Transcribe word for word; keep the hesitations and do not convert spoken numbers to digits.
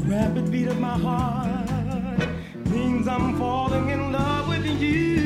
rapid beat of my heart means I'm falling in love with you.